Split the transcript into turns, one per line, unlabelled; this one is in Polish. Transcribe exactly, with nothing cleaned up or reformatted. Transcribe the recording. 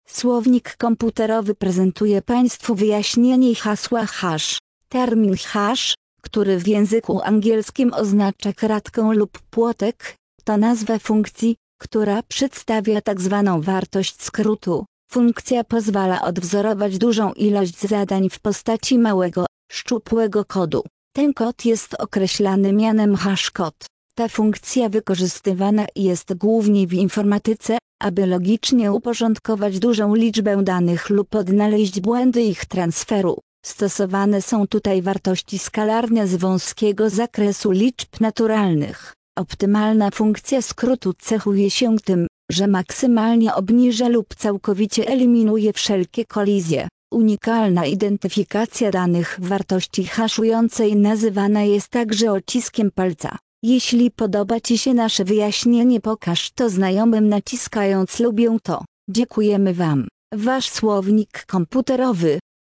Słownik komputerowy prezentuje Państwu wyjaśnienie hasła hash. Termin hash, który w języku angielskim oznacza kratkę lub płotek, to nazwa funkcji, która przedstawia tzw. wartość skrótu. Funkcja pozwala odwzorować dużą ilość zadań w postaci małego, szczupłego kodu. Ten kod jest określany mianem hashcode. Ta funkcja wykorzystywana jest głównie w informatyce, aby logicznie uporządkować dużą liczbę danych lub odnaleźć błędy ich transferu. Stosowane są tutaj wartości skalarne z wąskiego zakresu liczb naturalnych. Optymalna funkcja skrótu cechuje się tym, że maksymalnie obniża lub całkowicie eliminuje wszelkie kolizje. Unikalna identyfikacja danych wartości haszującej nazywana jest także odciskiem palca. Jeśli podoba Ci się nasze wyjaśnienie, pokaż to znajomym naciskając lubię to. Dziękujemy Wam. Wasz słownik komputerowy.